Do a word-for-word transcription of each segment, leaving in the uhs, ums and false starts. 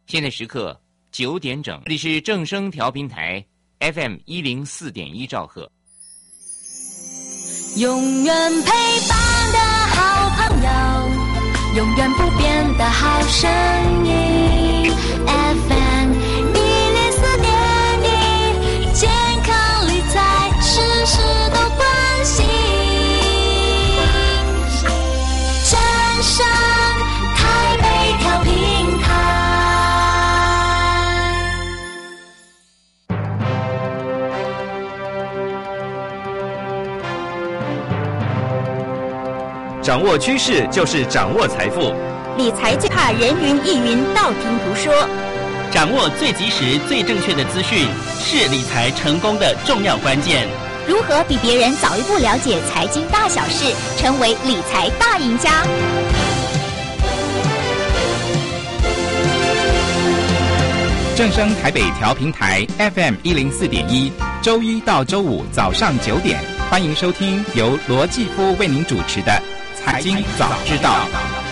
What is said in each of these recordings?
现在时刻九点整，这里是正声调频台 F M 一零四点一兆赫。 永远陪伴的好朋友，永远不变的好声音 F M 一零四点一，健康理财事事都关心。正声台北调频台。 掌握趋势就是掌握财富， 理财最怕人云亦云，道听途说。 掌握最及时、最正确的资讯，是理财成功的重要关键。 如何比别人早一步了解财经大小事，成为理财大赢家？ 正声台北调频台 F M 一零四点一，周一到周五早上九点，欢迎收听由罗继夫为您主持的财经早知道。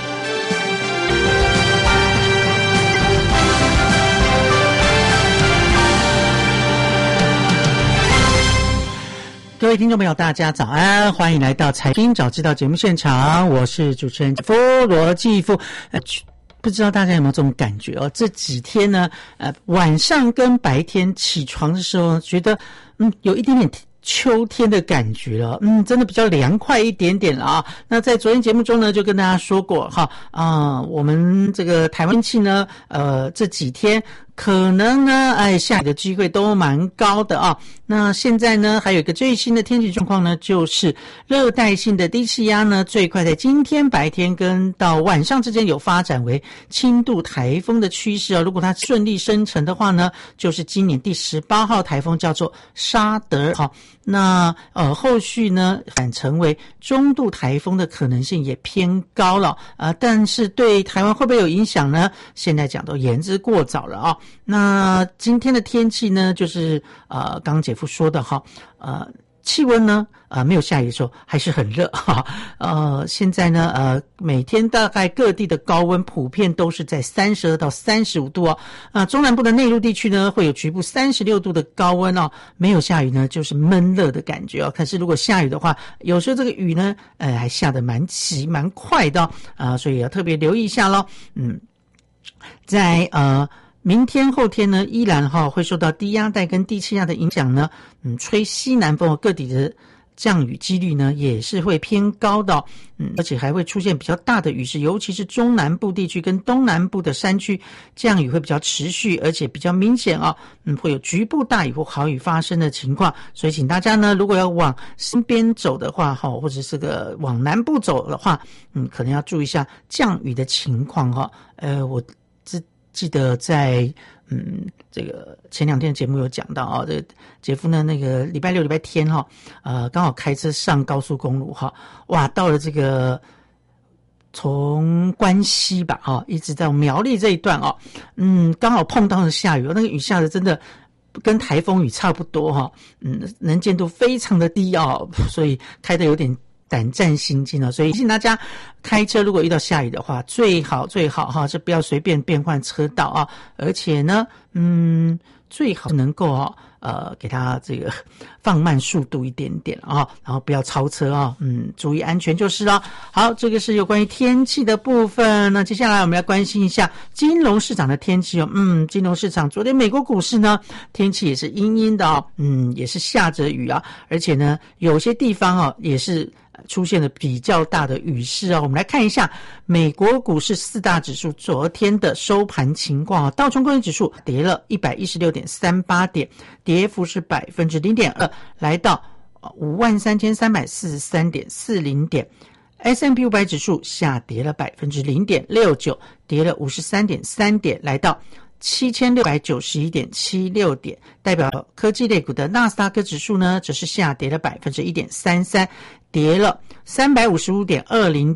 各位听众朋友大家早安，欢迎来到财经早知道节目现场，我是主持人夫罗继夫。呃不知道大家有没有这种感觉哦？这几天呢，呃，晚上跟白天起床的时候，觉得嗯有一点点秋天的感觉了，嗯，真的比较凉快一点点了啊。那在昨天节目中呢，就跟大家说过哈啊、呃，我们这个台湾天气呢，呃，这几天可能呢，哎，下雨的机会都蛮高的啊。那现在呢，还有一个最新的天气状况呢，就是热带性的低气压呢，最快在今天白天跟到晚上之间有发展为轻度台风的趋势啊。如果它顺利生成的话呢，就是今年第十八号台风，叫做沙德。好，那呃，后续呢，反成为中度台风的可能性也偏高了啊。但是对台湾会不会有影响呢？现在讲都言之过早了啊。那今天的天气呢，就是呃，刚刚姐夫说的哈，呃，气温呢，呃，没有下雨的时候还是很热哈。呃，现在呢，呃，每天大概各地的高温普遍都是在三十二到三十五度哦。啊、呃，中南部的内陆地区呢，会有局部三十六度的高温哦。没有下雨呢，就是闷热的感觉哦。可是如果下雨的话，有时候这个雨呢，呃，还下得蛮急蛮快的啊、哦呃，所以要特别留意一下咯。嗯，在呃。明天后天呢，依然哈会受到低压带跟低气压的影响呢，嗯，吹西南风，各地的降雨几率呢也是会偏高的、哦，嗯，而且还会出现比较大的雨势，尤其是中南部地区跟东南部的山区，降雨会比较持续，而且比较明显啊、哦，嗯，会有局部大雨或豪雨发生的情况，所以请大家呢，如果要往西边走的话，哈，或者是个往南部走的话，嗯，可能要注意一下降雨的情况哈、哦，呃，我这。记得在嗯这个前两天的节目有讲到啊，这个杰夫呢那个礼拜六礼拜天哈、哦，呃刚好开车上高速公路哈，哇到了这个从关西吧哈、哦，一直到苗栗这一段哦，嗯刚好碰到了下雨，那个雨下的真的跟台风雨差不多哈、哦，嗯能见度非常的低哦，所以开得有点胆战心惊了，所以提醒大家开车如果遇到下雨的话，最好最好哈是不要随便变换车道啊，而且呢，嗯，最好能够啊呃给它这个放慢速度一点点啊，然后不要超车啊，嗯，注意安全就是了。好，这个是有关于天气的部分。那接下来我们要关心一下金融市场的天气哦。嗯，金融市场昨天美国股市呢天气也是阴阴的哦，嗯，也是下着雨啊，而且呢有些地方哦也是出现了比较大的雨势啊，我们来看一下美国股市四大指数昨天的收盘情况啊。道琼工业指数跌了 一百一十六点三八 点，跌幅是 百分之零点二， 来到 五万三千三百四十三点四零 点。S and P 五百 指数下跌了 百分之零点六九， 跌了 五十三点三 点，来到七千六百九十一点七六 点。代表科技类股的纳斯达克指数呢则是下跌了 百分之一点三三， 跌了 三百五十五点二零 点，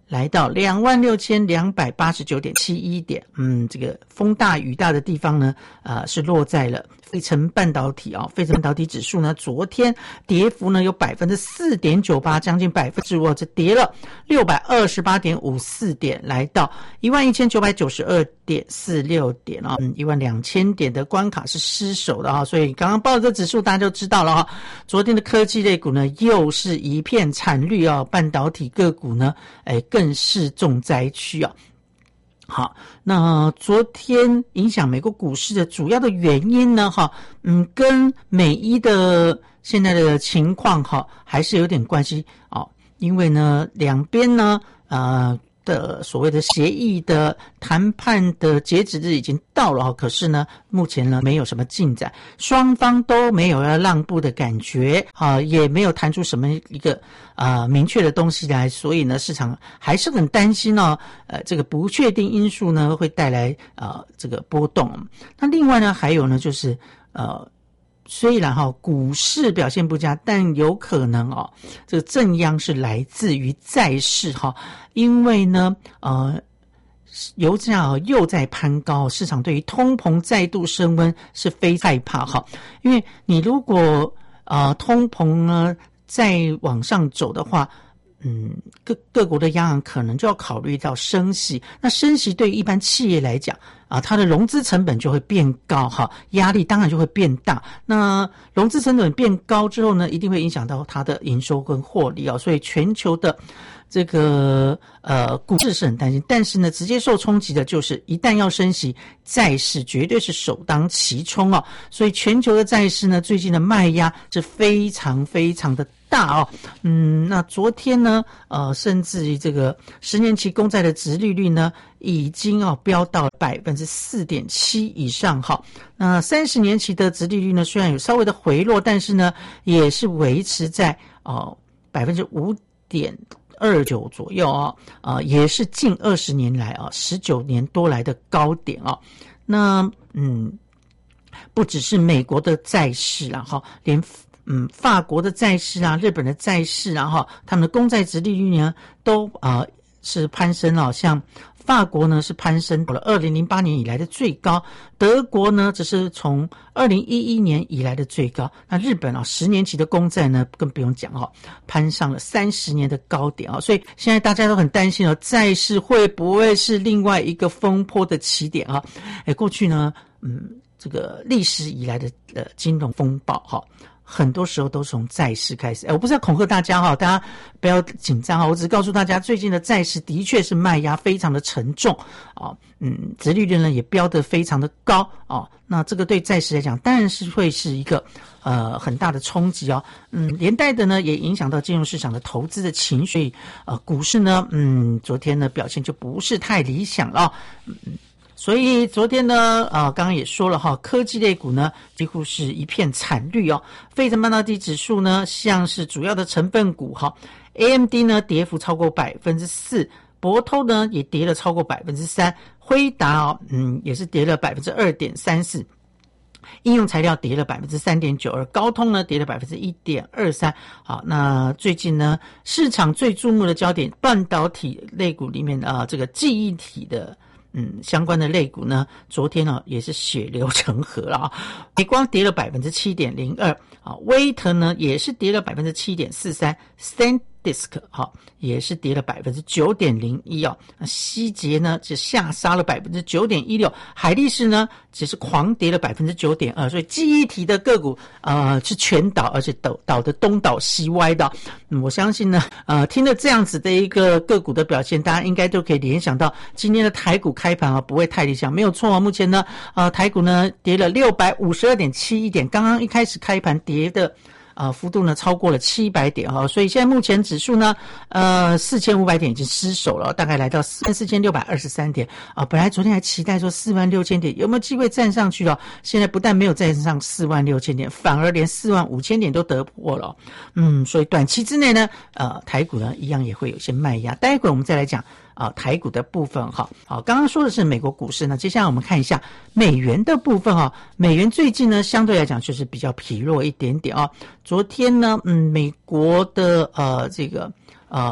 来到两万六千两百八十九点七一点。嗯，这个风大雨大的地方呢，呃，是落在了费城半导体啊、哦，费城半导体指数呢，昨天跌幅呢有百分之四点九八，将近百分之五，这跌了六百二十八点五四点，来到一万一千九百九十二点四六点啊、哦，嗯，一万两千点的关卡是失守的啊、哦，所以刚刚报的这指数大家就知道了哈、哦。昨天的科技类股呢，又是一片惨绿啊、哦，半导体个股呢，哎，更是重灾区啊。好，那昨天影响美国股市的主要的原因呢，哈，嗯，跟美伊的现在的情况哈，还是有点关系哦。因为呢，两边呢，呃的所谓的协议的谈判的截止日已经到了，可是呢，目前呢没有什么进展，双方都没有要让步的感觉啊，也没有谈出什么一个啊、呃、明确的东西来，所以呢，市场还是很担心哦，呃，这个不确定因素呢会带来啊、呃、这个波动。那另外呢，还有呢就是呃。虽然哈、哦、股市表现不佳，但有可能哦，这个正央是来自于债市哈、哦，因为呢呃油价又在攀高，市场对于通膨再度升温是非常害怕哈、哦，因为你如果呃通膨呢再往上走的话。嗯，各各国的央行可能就要考虑到升息，那升息对于一般企业来讲啊，它的融资成本就会变高哈，压力当然就会变大。那融资成本变高之后呢，一定会影响到它的营收跟获利啊，所以全球的这个呃股市是很担心，但是呢，直接受冲击的就是一旦要升息，债市绝对是首当其冲哦。所以全球的债市呢，最近的卖压是非常非常的大哦。嗯，那昨天呢，呃，甚至于这个十年期公债的殖利率呢，已经哦飙到百分之四点七以上哈。那三十年期的殖利率呢，虽然有稍微的回落，但是呢，也是维持在哦百分之五点二九左右啊、哦，呃，也是近二十年来啊十九年多来的高点啊、哦。那嗯，不只是美国的债市啦，哈，连嗯法国的债市啊、日本的债市啊，哈，他们的公债殖利率呢都啊、呃、是攀升了，像。法国呢是攀升到了二零零八年以来的最高，德国呢只是从二零一一年以来的最高。那日本啊，十年期的公债呢更不用讲哦，攀上了三十年的高点啊，所以现在大家都很担心哦，债市会不会是另外一个风波的起点啊？哎，过去呢，嗯，这个历史以来的呃金融风暴哈。很多时候都是从债市开始，哎，我不是要恐吓大家哈，大家不要紧张哈，我只是告诉大家，最近的债市的确是卖压非常的沉重啊，嗯，殖利率呢也飙得非常的高啊，那这个对债市来讲，当然是会是一个呃很大的冲击哦，嗯，连带的呢也影响到金融市场的投资的情绪，呃，股市呢，嗯，昨天呢表现就不是太理想了，嗯。所以昨天呢，呃，刚刚也说了哈，科技类股呢几乎是一片惨绿哦。费城半导体指数呢，像是主要的成分股哈 ，A M D 呢跌幅超过百分之四，博通呢也跌了超过百分之三，辉达哦，嗯，也是跌了百分之二点三四。应用材料跌了百分之三点九二，高通呢跌了百分之一点二三。好，那最近呢，市场最注目的焦点，半导体类股里面啊、呃，这个记忆体的。嗯，相关的类股呢，昨天呢、啊、也是血流成河了啊。美光跌了百分之七点零二，啊，威腾呢也是跌了百分之七点四三 ，SanDisk 好、啊、也是跌了百分之九点零一哦。那希捷呢只下杀了百分之九点一六，海力士呢只是狂跌了百分之九点二，所以记忆体的个股呃是全倒，而且倒倒的东倒西歪的。嗯，我相信呢，呃，听了这样子的一个个股的表现，大家应该都可以联想到今天的台股开盘啊不会太理想，没有错啊。目前呢，呃，台股呢跌了六百五十二点七一点，刚刚一开始开盘跌的。呃，幅度呢超过了七百点哈、哦，所以现在目前指数呢，呃，四千五百点已经失守了，大概来到四万四千六百二十三点啊、呃。本来昨天还期待说四万六千点有没有机会站上去了，现在不但没有站上四万六千点，反而连四万五千点都得破了。嗯，所以短期之内呢，呃，台股呢一样也会有些卖压。待会我们再来讲。啊，台股的部分哈，好，刚刚说的是美国股市呢，接下来我们看一下美元的部分哈。美元最近呢，相对来讲就是比较疲弱一点点啊。昨天呢，嗯，美国的呃这个呃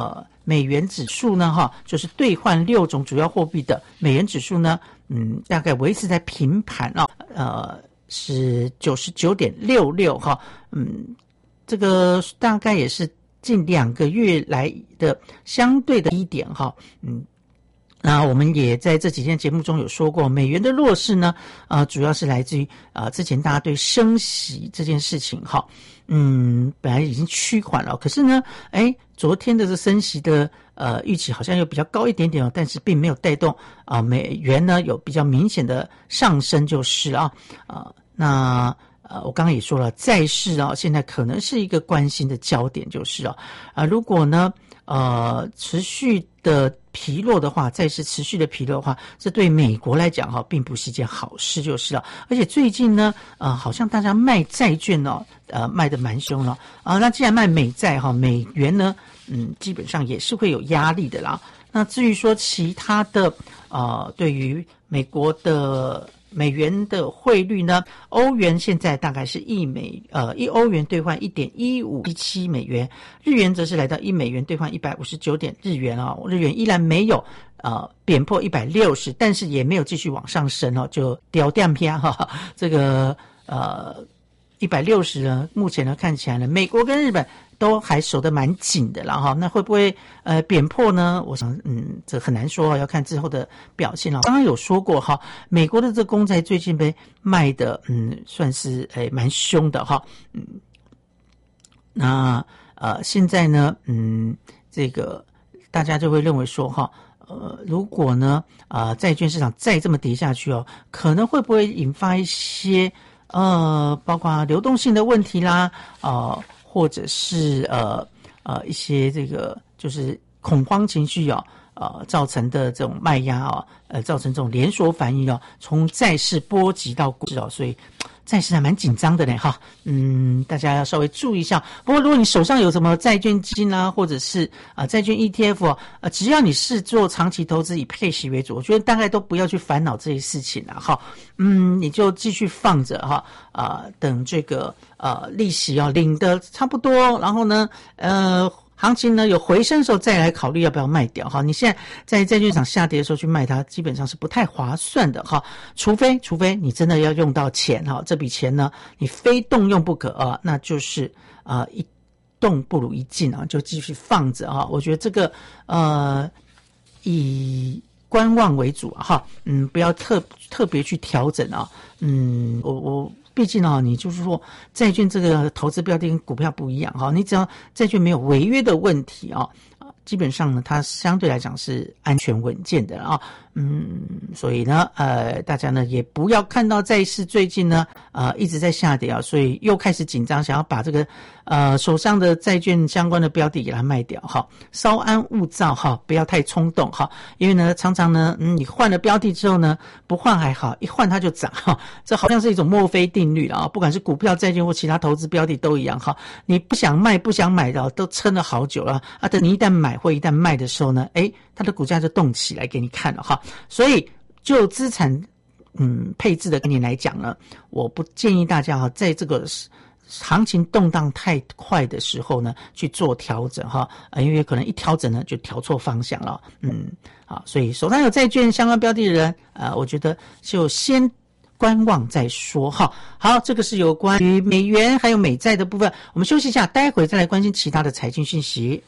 美元指数呢，哈，就是兑换六种主要货币的美元指数呢，嗯，大概维持在平盘啊，呃，是九十九点六六哈，嗯，这个大概也是近两个月来的相对的低点哈，嗯。那我们也在这几天节目中有说过，美元的弱势呢，呃，主要是来自于呃之前大家对升息这件事情哈，嗯，本来已经趋缓了，可是呢，哎，昨天的这升息的呃预期好像又比较高一点点哦，但是并没有带动啊、呃、美元呢有比较明显的上升就是啊，呃，那呃我刚刚也说了，债市啊现在可能是一个关心的焦点就是啊，啊、呃、如果呢呃持续的疲弱的话，债市持续的疲弱的话，这对美国来讲哈，并不是一件好事就是了。而且最近呢，呃，好像大家卖债券哦，呃，卖得蛮凶了啊。那既然卖美债哈，美元呢，嗯，基本上也是会有压力的啦。那至于说其他的，呃，对于美国的美元的汇率呢，欧元现在大概是一美呃一欧元兑换 一点一五一七美元，日元则是来到一美元兑换一百五十九点日元哦，日元依然没有呃贬破一百六十，但是也没有继续往上升哦，就掉掉偏哈，这个呃一百六十呢，目前呢看起来呢，美国跟日本都还守得蛮紧的了哈，那会不会呃贬破呢？我想嗯，这很难说，要看之后的表现了。刚刚有说过哈，美国的这公债最近被卖的嗯，算是诶蛮凶的哈，嗯，那呃现在呢嗯，这个大家就会认为说哈。呃，如果呢，啊、呃，债券市场再这么跌下去哦，可能会不会引发一些呃，包括流动性的问题啦，呃，或者是呃呃一些这个就是恐慌情绪哦，呃造成的这种卖压哦，呃造成这种连锁反应哦，从债市波及到股市哦，所以债市还蛮紧张的呢哈，嗯，大家要稍微注意一下。不过如果你手上有什么债券基金啊，或者是啊、呃、债券 E T F 哦，呃，只要你是做长期投资以配息为主，我觉得大概都不要去烦恼这些事情了哈。嗯，你就继续放着哈，啊、呃，等这个呃利息哦领的差不多，然后呢，呃。行情呢有回升的时候再来考虑要不要卖掉哈，你现在在债券市场下跌的时候去卖它，基本上是不太划算的哈，除非除非你真的要用到钱哈，这笔钱呢你非动用不可啊，那就是啊、呃、一动不如一静啊，就继续放着哈，我觉得这个呃以观望为主啊哈，嗯，不要特特别去调整啊，嗯，我我。毕竟啊，你就是说债券这个投资标的跟股票不一样哈，你只要债券没有违约的问题啊，基本上呢，它相对来讲是安全稳健的啊。嗯，所以呢，呃，大家呢也不要看到债市最近呢，呃，一直在下跌啊，所以又开始紧张，想要把这个呃手上的债券相关的标的给它卖掉哈，稍安勿躁哈，不要太冲动哈，因为呢，常常呢，嗯，你换了标的之后呢，不换还好，一换它就涨哈，这好像是一种墨菲定律了啊，不管是股票、债券或其他投资标的都一样哈，你不想卖、不想买的都撑了好久了啊，等你一旦买或一旦卖的时候呢，诶，它的股价就动起来给你看了哈。所以就资产嗯配置的概念来讲呢，我不建议大家哈，在这个行情动荡太快的时候呢去做调整哈，呃，因为可能一调整呢就调错方向了，嗯，好，所以手上有债券相关标的的人，呃，我觉得就先观望再说哈。好，这个是有关于美元还有美债的部分，我们休息一下，待会再来关心其他的财经讯息。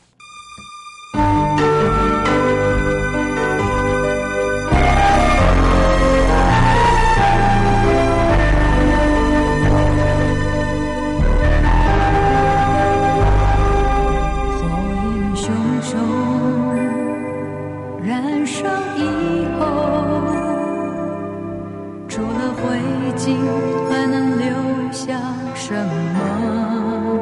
还能留下什么？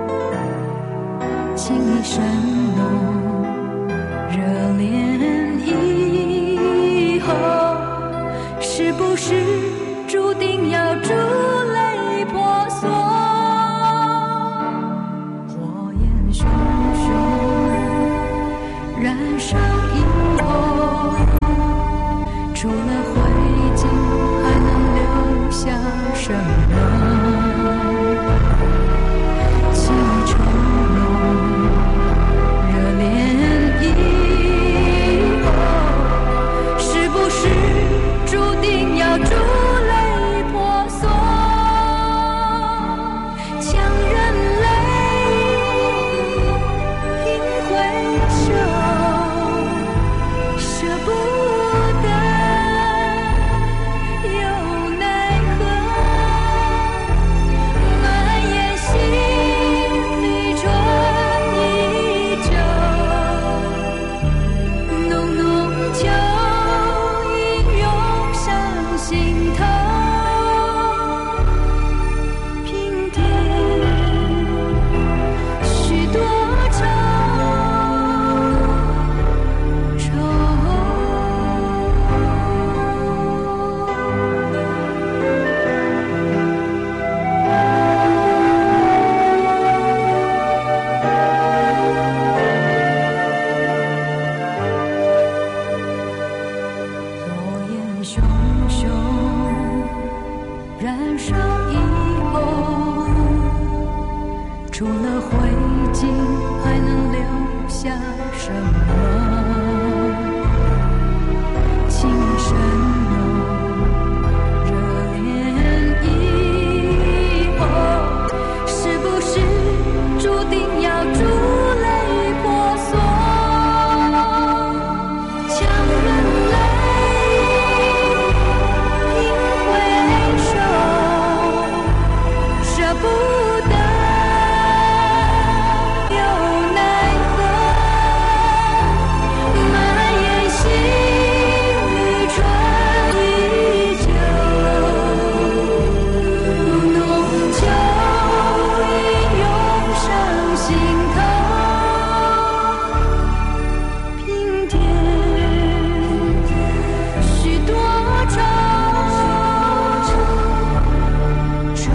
情意深浓，热恋以后，是不是注定要珠泪婆娑？火焰熊熊燃烧以后，除了灰烬还能留下什么？情意重浓，热恋以珠泪婆娑，强忍泪拼回首，舍不得又奈何，满眼心里春依旧，浓浓秋意涌上心头，平添许多愁愁。火焰熊熊燃烧以后，除了灰烬还能留下什么？情深浓，热恋以后，是不是注定要珠泪婆娑？强忍泪拼回首，舍不得又奈何，满眼心里春依旧，浓秋意涌上心头，平添许多愁愁。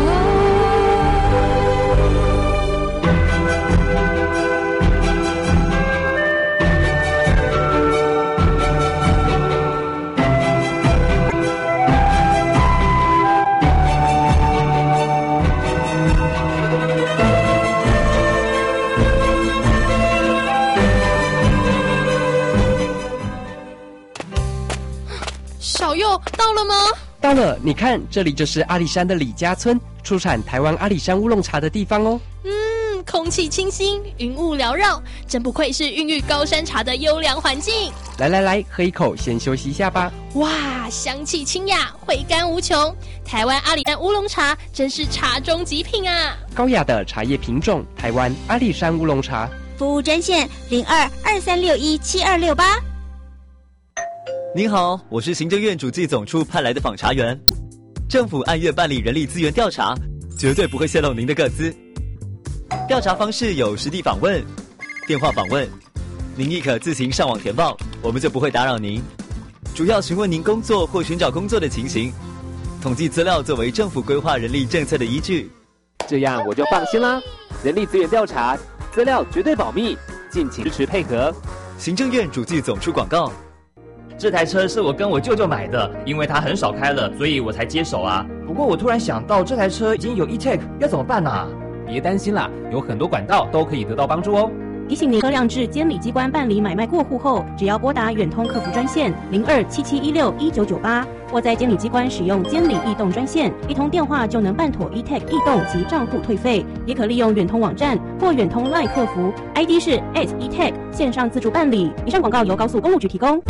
小佑到了吗？ 到了，你看，这里就是阿里山的李家村，出产台湾阿里山乌龙茶的地方哦。 嗯，空气清新，云雾缭绕，真不愧是孕育高山茶的优良环境。 来来来，喝一口，先休息一下吧。 哇，香气清雅，回甘无穷。台湾阿里山乌龙茶真是茶中极品啊！ 高雅的茶叶品种，台湾阿里山乌龙茶。 服务专线零二二三六一七二六八。 您好，我是行政院主计总处派来的访查员。政府按月办理人力资源调查，绝对不会泄露您的个资。调查方式有实地访问、电话访问，您亦可自行上网填报，我们就不会打扰您。主要询问您工作或寻找工作的情形，统计资料作为政府规划人力政策的依据。 这样我就放心啦。人力资源调查，资料绝对保密，敬请支持配合。 行政院主计总处广告。 这台车是我跟我舅舅买的，因为他很少开了，所以我才接手啊。不过我突然想到，这台车已经有 e-tag， 要怎么办啊？ 别担心啦，有很多管道都可以得到帮助哦。 提醒您，车辆至监理机关办理买卖过户后，只要拨打远通客服专线零二七七一六一九九八，或在监理机关使用监理异动专线，一通电话就能办妥 e-tag 异动及账户退费。也可利用远通网站或远通 LINE 客服 ，I D 是 at e-tag 线上自助办理。以上广告由高速公路局提供。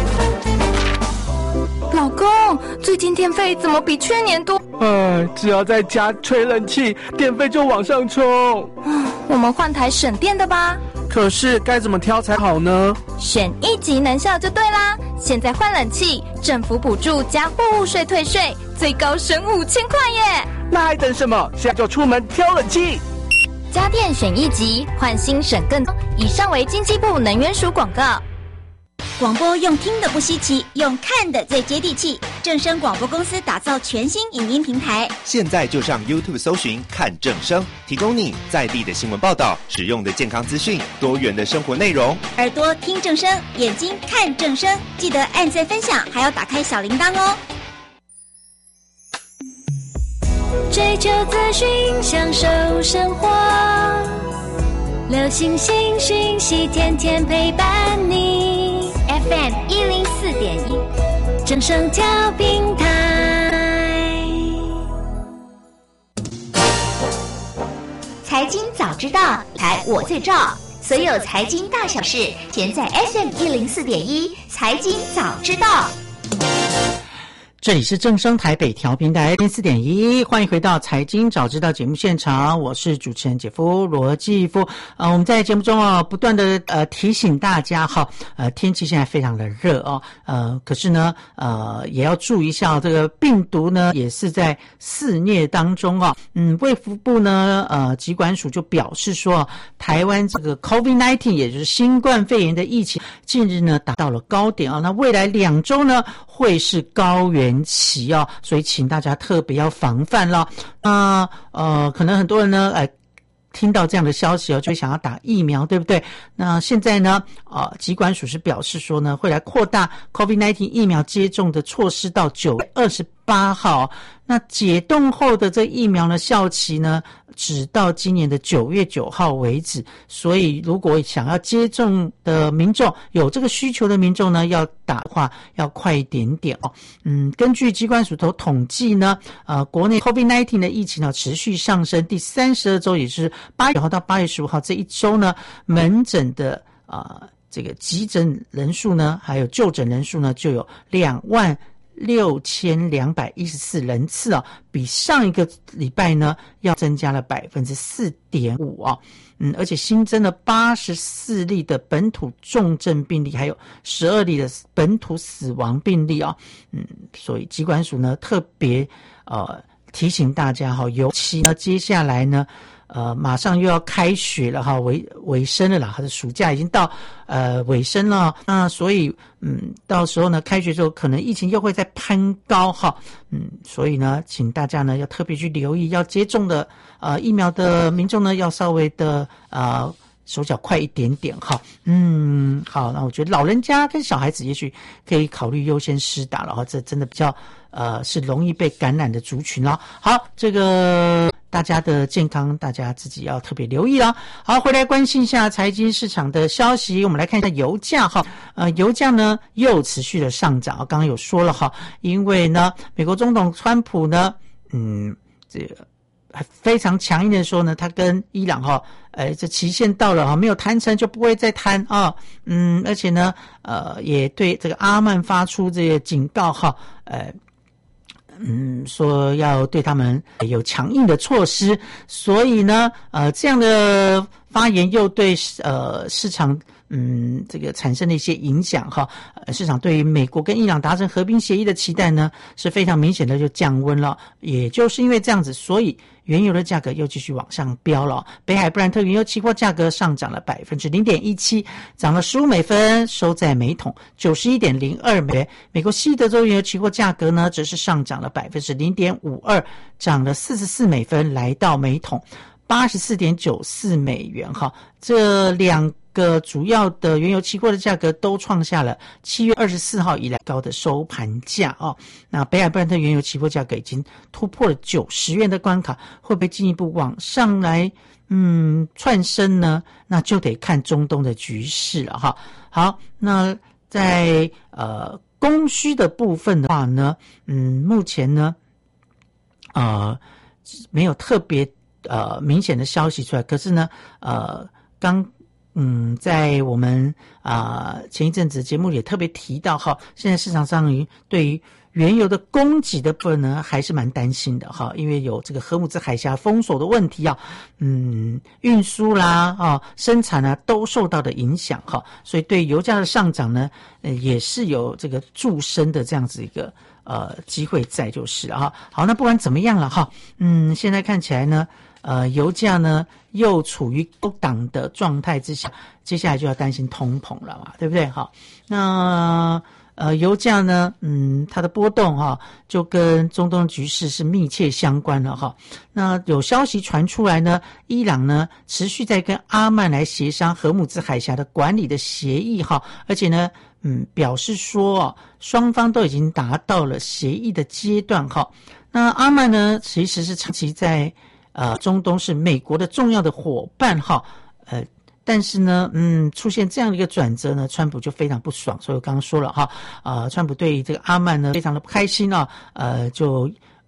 老公，最近电费怎么比去年多？ 哎，只要在家吹冷气，电费就往上冲。 我们换台省电的吧。 可是该怎么挑才好呢？ 选一级能效就对啦！现在换冷气，政府补助加货物税退税，最高省五千块耶！ 那还等什么？现在就出门挑冷气。 家电选一级，换新省更多。以上为经济部能源署广告。 广播用听的不稀奇，用看的最接地气。正声广播公司打造全新影音平台， 现在就上 YouTube 搜寻看正声，提供你在地的新闻报道、实用的健康资讯、多元的生活内容。 耳朵听正声，眼睛看正声，记得按赞分享，还要打开小铃铛哦。 追求资讯，享受生活，流行新讯息，天天陪伴你。F M 一零四点一，正声调频台。 财经早知道，台我最照，所有财经大小事，全在 F M 一零四点一财经早知道。 这里是正声台北调频台 F M 四点一，欢迎回到财经早知道节目现场，我是主持人姐夫罗继夫。呃，我们在节目中啊，不断的呃提醒大家哈，呃，天气现在非常的热哦，呃，可是呢，呃，也要注意一下这个病毒呢，也是在肆虐当中啊。嗯，卫福部呢，呃，疾管署就表示说，台湾这个 COVID 十九， 也就是新冠肺炎的疫情，近日呢达到了高点啊，那未来两周呢会是高原期哦，所以请大家特别要防范了。那呃，可能很多人呢，呃，听到这样的消息哦，就会想要打疫苗，对不对？那现在呢，呃，疾管署是表示说呢，会来扩大 COVID 十九 疫苗接种的措施到九月二十八号。那解冻后的这疫苗呢，效期呢，只到今年的九月九号为止。所以，如果想要接种的民众，有这个需求的民众呢，要打的话，要快一点点哦。嗯，根据疾管署头统计呢，呃，国内 COVID 十九 的疫情呢持续上升，第三十二周，也就是八月九号到八月十五号这一周呢，门诊的啊、呃、这个急诊人数呢，还有就诊人数呢，就有两万六千两百一十四人次啊，比上一个礼拜呢要增加了百分之四点五啊，嗯，而且新增了八十四例的本土重症病例，还有十二例的本土死亡病例啊，嗯，所以疾管署呢特别呃提醒大家哈，尤其呢接下来呢。呃，马上又要开学了哈，尾尾声了啦，它的暑假已经到呃尾声了，那所以嗯，到时候呢，开学之后可能疫情又会再攀高哈，嗯，所以呢，请大家呢要特别去留意，要接种的呃疫苗的民众呢，要稍微的呃手脚快一点点哈，嗯，好，那我觉得老人家跟小孩子也许可以考虑优先施打了哈，这真的比较呃是容易被感染的族群了。好，这个。大家的健康，大家自己要特别留意了。好，回来关心一下财经市场的消息。我们来看一下油价哈，呃，油价呢又持续的上涨。刚刚有说了哈，因为呢，美国总统川普呢，嗯，这个非常强硬的说呢，他跟伊朗哈，呃，这期限到了哈，没有谈成就不会再谈啊，嗯，而且呢，呃，也对这个阿曼发出这个警告哈，呃。嗯，说要对他们有强硬的措施，所以呢，呃，这样的发言又对呃市场嗯这个产生了一些影响哈。呃，市场对于美国跟伊朗达成和平协议的期待呢是非常明显的就降温了，也就是因为这样子，所以原油的价格又继续往上飙了。北海布兰特原油期货价格上涨了百分之零点一七，涨了十五美分，收在每桶九十一点零二美元。美国西德州原油期货价格呢，则是上涨了百分之零点五二，涨了四十四美分，来到每桶八十四点九四美元。哈，这两个主要的原油期货的价格都创下了七月二十四号以来高的收盘价哦。那北海布兰特原油期货价格已经突破了九十元的关卡，会不会进一步往上来嗯窜升呢？那就得看中东的局势了哈。好，那在呃供需的部分的话呢，嗯，目前呢，呃，没有特别呃明显的消息出来，可是呢，呃，刚。嗯，在我们啊、呃、前一阵子节目也特别提到哈，现在市场上于对于原油的供给的部分呢，还是蛮担心的哈，因为有这个荷姆兹海峡封锁的问题啊，嗯，运输啦啊、生产啊都受到的影响哈，所以对油价的上涨呢，呃，也是有这个助升的这样子一个呃机会在就是了哈。好，那不管怎么样了哈，嗯，现在看起来呢。呃，油价呢又处于高档的状态之下，接下来就要担心通膨了嘛，对不对？好，那呃，油价呢，嗯，它的波动哈、啊，就跟中东局势是密切相关了哈。那有消息传出来呢，伊朗呢持续在跟阿曼来协商荷姆兹海峡的管理的协议哈，而且呢，嗯，表示说哦，双方都已经达到了协议的阶段哈。那阿曼呢，其实是长期在呃，中东是美国的重要的伙伴哈，呃，但是呢，嗯，出现这样的一个转折呢，川普就非常不爽，所以我刚刚说了哈，呃，川普对这个阿曼呢非常的不开心啊，呃，就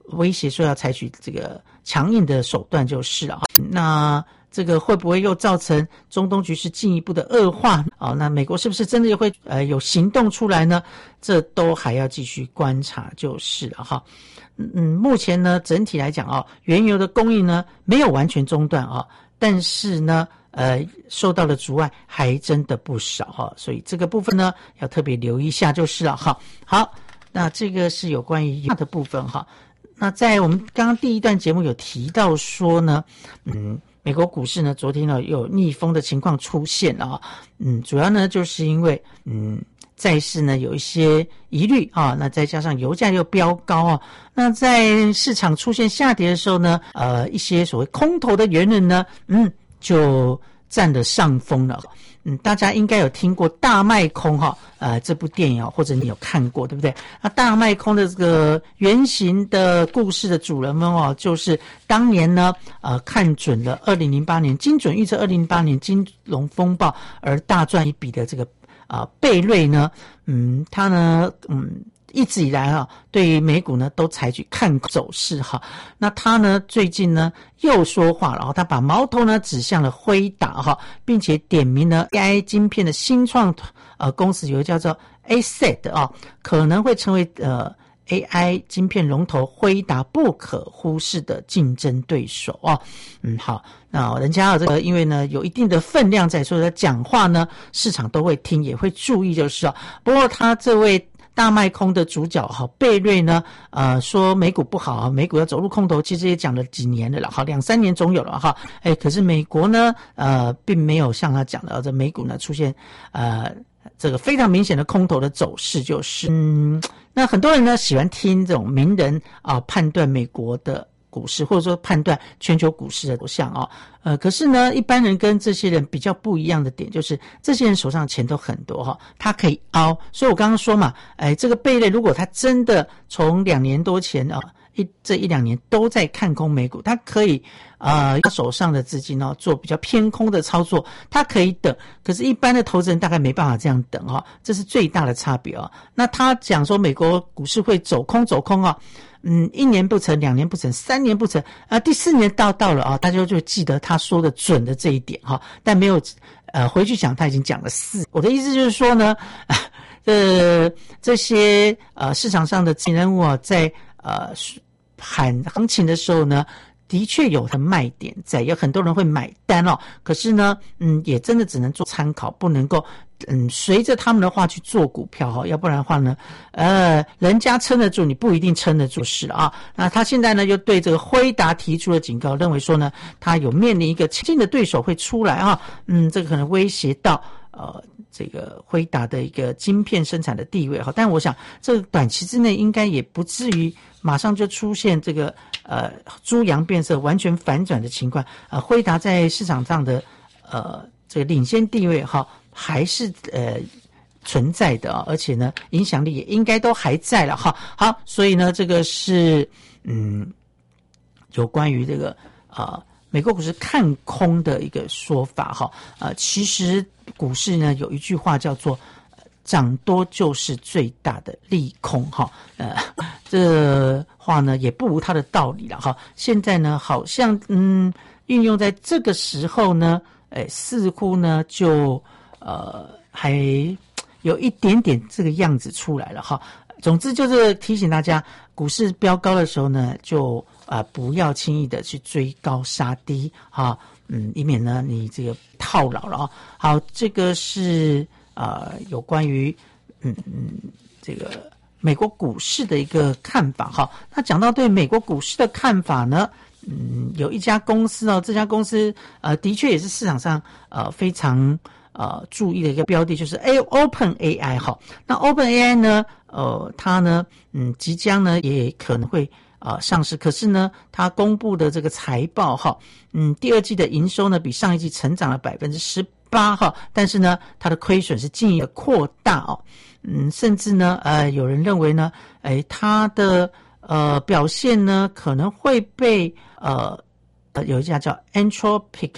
威胁说要采取这个强硬的手段就是了。那这个会不会又造成中东局势进一步的恶化啊？那美国是不是真的会呃有行动出来呢？这都还要继续观察就是了哈。嗯，目前呢整体来讲啊，原油的供应呢没有完全中断啊，但是呢呃受到的阻碍还真的不少哈，所以这个部分呢要特别留意一下就是了哈。好，那这个是有关于的部分哈。那在我们刚刚第一段节目有提到说呢，嗯。美国股市呢，昨天呢有逆风的情况出现啊，嗯，主要呢就是因为嗯债市呢有一些疑虑啊，那再加上油价又飙高啊，那在市场出现下跌的时候呢，呃，一些所谓空头的元人呢，嗯，就占了上风了。嗯，大家应该有听过大卖空哈，呃，这部电影或者你有看过，对不对？那大卖空的这个原型的故事的主人翁哦，就是当年呢，呃，看准了二零零八年精准预测二零零八年金融风暴而大赚一笔的这个啊、呃、贝瑞呢，嗯，他呢，嗯。一直以来啊，对于美股呢都采取看走势哈。那他呢最近呢又说话了，然后他把矛头呢指向了辉达哈，并且点名了 A I 晶片的新创呃公司，有一个叫做 A S E D 啊，可能会成为呃 A I 晶片龙头辉达不可忽视的竞争对手啊。嗯，好，那人家有这个，因为呢有一定的分量在，所以他讲话呢市场都会听，也会注意就是啊。不过他这位大卖空的主角哈贝瑞呢，呃说美股不好，美股要走入空头，其实也讲了几年了啦，好两三年总有了哈。哎，可是美国呢，呃，并没有像他讲的，这美股呢出现呃这个非常明显的空头的走势，就是嗯，那很多人呢喜欢听这种名人啊、呃、判断美国的股市，或者说判断全球股市的走向啊，呃，可是呢，一般人跟这些人比较不一样的点，就是这些人手上的钱都很多哈，他可以凹。所以我刚刚说嘛，哎，这个贝类如果他真的从两年多前啊，一这一两年都在看空美股，他可以呃他手上的资金哦做比较偏空的操作，他可以等。可是，一般的投资人大概没办法这样等哈，这是最大的差别啊。那他讲说美国股市会走空走空啊。嗯，一年不成，两年不成，三年不成，啊，第四年到到了啊，大家就记得他说的准的这一点哈，但没有，呃，回去讲他已经讲了四。我的意思就是说呢，呃，这些呃市场上的人物啊，在呃喊行情的时候呢，的确有它卖点在，有很多人会买单哦。可是呢，嗯，也真的只能做参考，不能够。嗯，随着他们的话去做股票哈，要不然的话呢，呃，人家撑得住，你不一定撑得住是了啊。那他现在呢，又对这个辉达提出了警告，认为说呢，他有面临一个新的对手会出来啊，嗯，这个可能威胁到呃这个辉达的一个晶片生产的地位哈。但我想，这个短期之内应该也不至于马上就出现这个呃猪羊变色、完全反转的情况。呃，辉达在市场上的呃这个领先地位哈。还是呃存在的啊，而且呢影响力也应该都还在了哈。好，所以呢这个是嗯有关于这个啊、呃、美国股市看空的一个说法哈。呃，其实股市呢有一句话叫做涨多就是最大的利空哈。呃，这话呢也不无它的道理了哈。现在呢好像嗯运用在这个时候呢，哎似乎呢就。呃，还有一点点这个样子出来了哈。总之就是提醒大家，股市飙高的时候呢，就啊、呃、不要轻易的去追高杀低哈，嗯，以免呢你这个套牢了啊。好，这个是呃有关于嗯嗯这个美国股市的一个看法哈。那讲到对美国股市的看法呢，嗯，有一家公司哦，这家公司呃的确也是市场上呃非常。呃，注意的一个标的就是 A Open A I 哈，那 Open A I 呢，呃，它呢，嗯，即将呢也可能会呃上市，可是呢，它公布的这个财报哈，嗯，第二季的营收呢比上一季成长了百分之十八哈，但是呢，它的亏损是进一步扩大哦，嗯，甚至呢，呃，有人认为呢，哎，它的呃表现呢可能会被呃有一家叫 Anthropic 啊。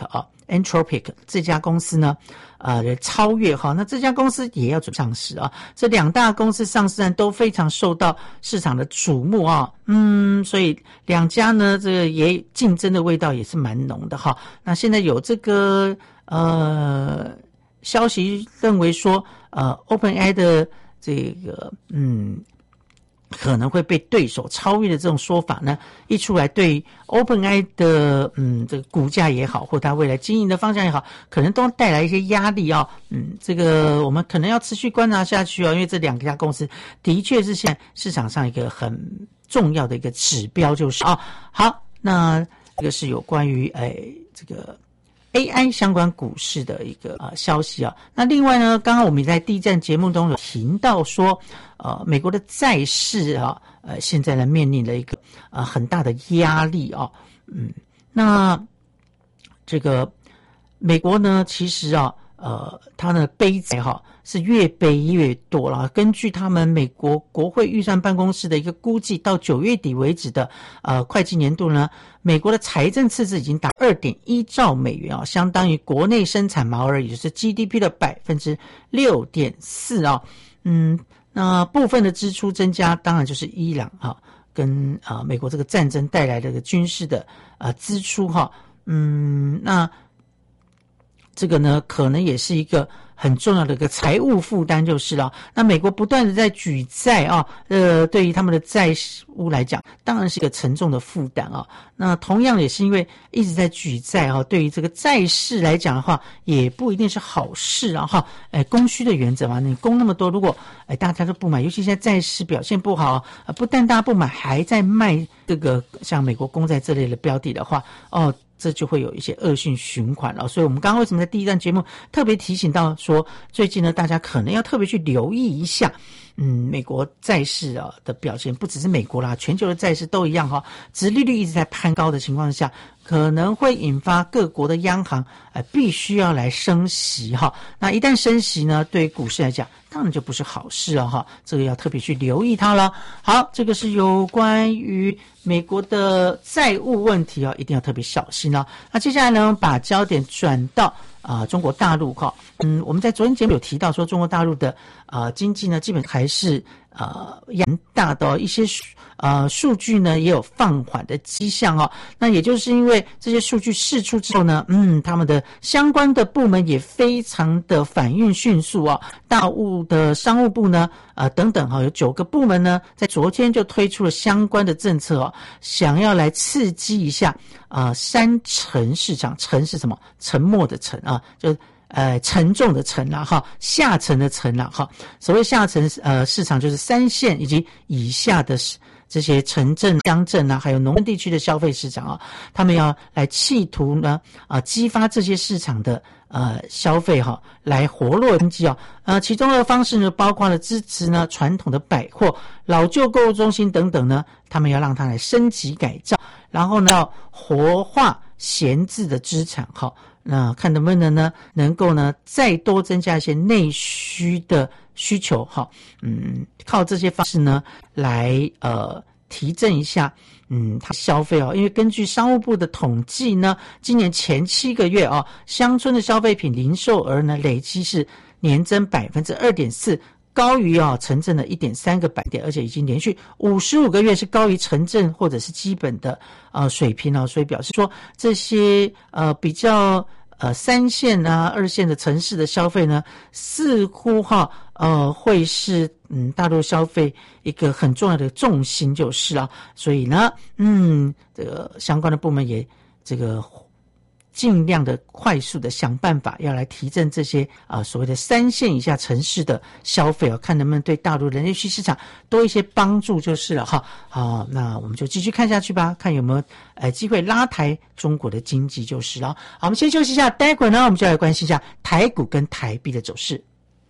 Anthropic 这家公司呢，呃，超越哈，那这家公司也要准上市啊。这两大公司上市案都非常受到市场的瞩目啊，嗯，所以两家呢，这个也竞争的味道也是蛮浓的哈。那现在有这个呃消息认为说，呃 ，OpenAI 的这个嗯。可能会被对手超越的这种说法呢，一出来，对 OpenAI 的嗯这个股价也好，或它未来经营的方向也好，可能都带来一些压力啊、哦。嗯，这个我们可能要持续观察下去啊、哦，因为这两家公司的确是现在市场上一个很重要的一个指标，就是啊、哦。好，那这个是有关于哎这个 A I 相关股市的一个呃消息啊。那另外呢，刚刚我们在第一站节目中有提到说，呃，美国的债市啊，呃，现在呢面临了一个呃很大的压力啊。嗯，那这个美国呢，其实啊，呃，它的背债哈是越背越多了。根据他们美国国会预算办公室的一个估计，到九月底为止的呃会计年度呢，美国的财政赤字已经达 二点一兆美元啊，相当于国内生产毛额，也就是 G D P 的 百分之六点四 啊。嗯，那部分的支出增加，当然就是伊朗哈、啊、跟啊、呃、美国这个战争带来的这个军事的啊、呃、支出哈、啊。嗯，那这个呢，可能也是一个很重要的一个财务负担就是了。那美国不断的在举债啊，呃，对于他们的债务来讲，当然是一个沉重的负担啊。那同样也是因为一直在举债啊，对于这个债市来讲的话，也不一定是好事啊哈。哎，供需的原则嘛，你供那么多，如果哎大家都不买，尤其现在债市表现不好，呃，不但大家不买，还在卖这个像美国公债这类的标的的话，哦。这就会有一些恶性循环了，所以我们刚刚为什么在第一段节目特别提醒到说，最近呢，大家可能要特别去留意一下，嗯，美国债市啊的表现，不只是美国啦，全球的债市都一样哈，殖利率一直在攀高的情况下，可能会引发各国的央行呃必须要来升息哈。那一旦升息呢，对于股市来讲，当然就不是好事了哈，这个要特别去留意它了。好，这个是有关于美国的债务问题啊，一定要特别小心哦。那接下来呢，把焦点转到啊、呃、中国大陆哈。嗯，我们在昨天节目有提到说，中国大陆的啊、呃、经济呢，基本还是呃严大的、哦、一些呃数据呢也有放缓的迹象哦。那也就是因为这些数据释出之后呢，嗯，他们的相关的部门也非常的反应迅速哦。大陆的商务部呢，呃等等哈、哦，有九个部门呢，在昨天就推出了相关的政策哦，想要来刺激一下啊、呃、三沉市场，沉是什么？沉默的沉啊，就。呃，沉重的沉啦，哈，下沉的沉啦，哈。所谓下沉呃市场，就是三线以及以下的这些城镇、乡镇啊，还有农村地区的消费市场啊，他们要来企图呢啊、呃、激发这些市场的呃消费哈，来活络经济啊。呃，其中的方式呢，包括了支持呢传统的百货、老旧购物中心等等呢，他们要让它来升级改造，然后呢要活化闲置的资产哈。那看能不能呢，能够呢再多增加一些内需的需求哈，嗯，靠这些方式呢来呃提振一下嗯它消费哦，因为根据商务部的统计呢，今年前七个月哦，乡村的消费品零售额呢累计是年增百分之二点四。高于啊、哦、城镇的 一点三个百点，而且已经连续五十五个月是高于城镇或者是基本的呃水平哦，所以表示说这些呃比较呃三线啊二线的城市的消费呢，似乎哈呃会是嗯大陆消费一个很重要的重心就是了，所以呢嗯这个相关的部门也这个。尽量的快速的想办法，要来提振这些啊、呃、所谓的三线以下城市的消费哦，看能不能对大陆的内需市场多一些帮助就是了哈。好，那我们就继续看下去吧，看有没有呃机会拉抬中国的经济就是了。好，我们先休息一下，待会儿呢我们就来关心一下台股跟台币的走势。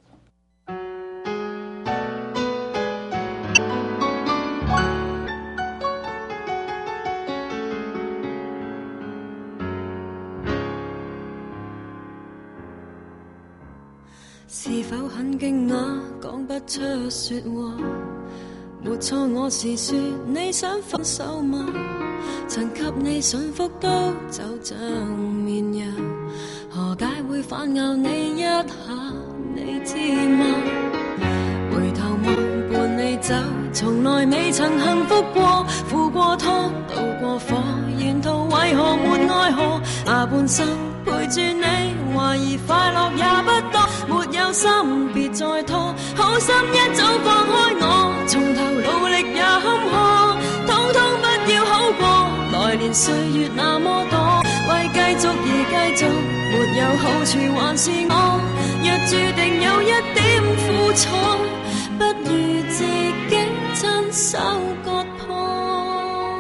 是否很驚訝，講不出說話？沒錯，我是說你想分手嗎？曾給你信福都走像綿羊， 何解會反咬你一下？你知嗎？回頭望伴你走，從來未曾幸福過，付過拖，渡過火，沿途為何沒愛河？下半生陪住你，懷疑快樂也不多，沒有心別再拖，好心一早放開我，從頭努力也坎坷，通通不要好過，來年歲月那麼多，為繼續而繼續，沒有好處還是我，若注定有一點苦楚，不如自己親手割破。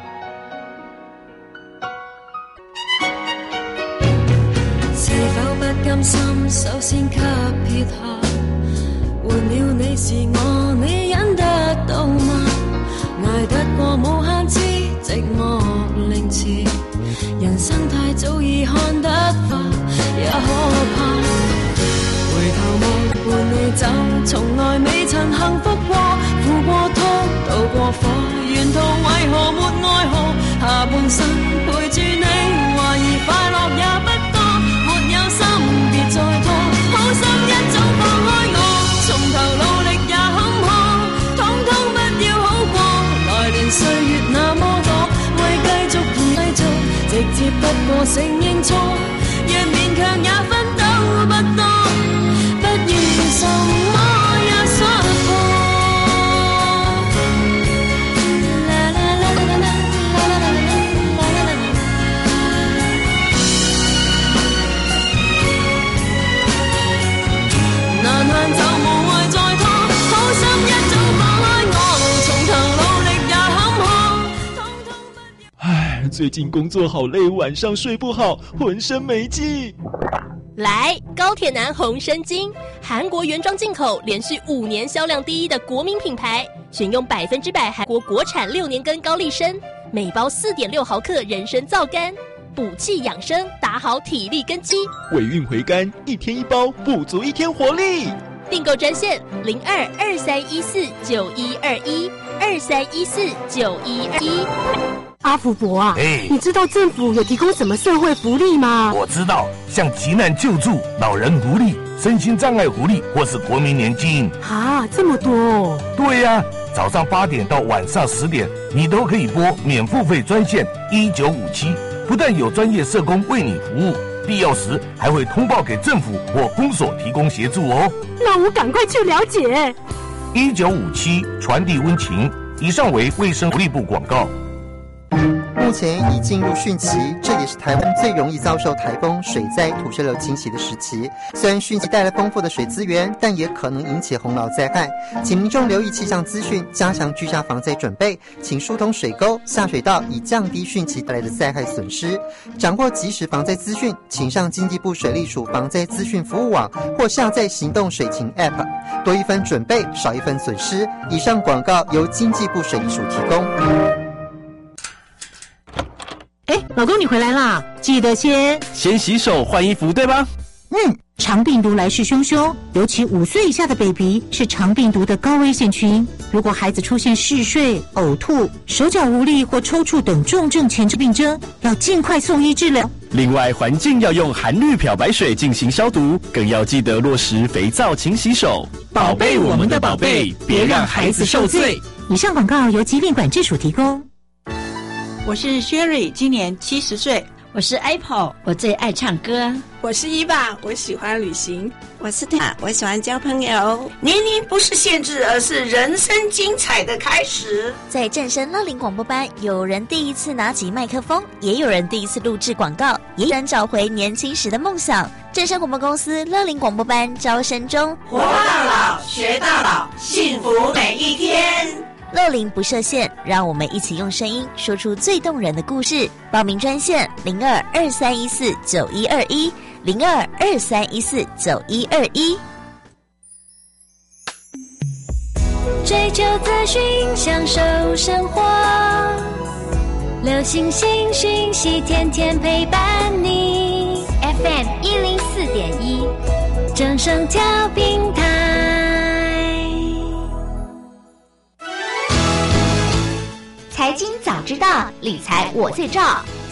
是否不甘心首先給撇下，換了你是我，你忍得到嗎？捱得過無限次寂寞凌遲，人生太早已看得化，也可怕。回頭望伴你走，從來未曾幸福過，付過拖，渡過火，沿途為何沒愛河？下半生陪住你，懷疑快樂也不多，沒有心別再拖，好心一早放開我，從頭努力也坎坷，通通不要好過，來年歲月那麼多，為繼續而繼續，直接不過承認錯，若勉強也奮鬥不多，不如什麼也失破。難行就無謂再拖，好心一早放開我，從頭努力也坎坷，通通不要。 唉，最近工作好累，晚上睡不好，浑身没劲。 来，高铁男红参精，韩国原装进口，连续五年销量第一的国民品牌，选用百分之百韩国国产六年根高丽参，每包四点六毫克人参皂苷，补气养生，打好体力根基。 尾韵回甘，一天一包，补足一天活力。 订购专线零二二三一四九一二一二三一四九一二一。 阿福伯啊， 哎， 你知道政府有提供什么社会福利吗？ 我知道，像急难救助、老人福利、身心障碍福利，或是国民年金。 啊，这么多哦！ 对呀、啊，早上八点到晚上十点，你都可以拨免付费专线一九五七，不但有专业社工为你服务，必要时还会通报给政府或公所提供协助哦。 那我赶快去了解。 一九五七传递温情，以上为卫生福利部广告。 目前已进入汛期，这也是台湾最容易遭受台风、水灾、土石流侵袭的时期。虽然汛期带来丰富的水资源，但也可能引起洪涝灾害。请民众留意气象资讯，加强居家防灾准备，请疏通水沟、下水道，以降低汛期带来的灾害损失。掌握即时防灾资讯，请上经济部水利署防灾资讯服务网或下载行动水情 App， 多一分准备，少一分损失。以上广告由经济部水利署提供。 哎，老公你回来啦，记得先先洗手换衣服，对吧？ 嗯，肠病毒来势汹汹，尤其五岁以下的 baby 是肠病毒的高危险群。如果孩子出现嗜睡、呕吐、手脚无力或抽搐等重症前置病征，要尽快送医治疗。 另外，环境要用含氯漂白水进行消毒，更要记得落实肥皂勤洗手， 宝贝我们的宝贝，别让孩子受罪。 以上广告由疾病管制署提供。 我是 Sherry， 今年七十岁。 我是 Apple， 我最爱唱歌。 我是伊爸，我喜欢旅行。 我是塔，我喜欢交朋友。 年龄不是限制，而是人生精彩的开始。 在正声乐龄广播班，有人第一次拿起麦克风，也有人第一次录制广告，也有人找回年轻时的梦想。正声广播公司乐龄广播班招生中， 活到老，学到老，幸福每一天。 乐龄不设限，让我们一起用声音说出最动人的故事。报名专线零二二三一四九一二一零二二三一四九一二一。 追求资讯，享受生活，流行新讯息，天天陪伴你。F M 一零四点一，正声调频台。 财经早知道，理财我最照。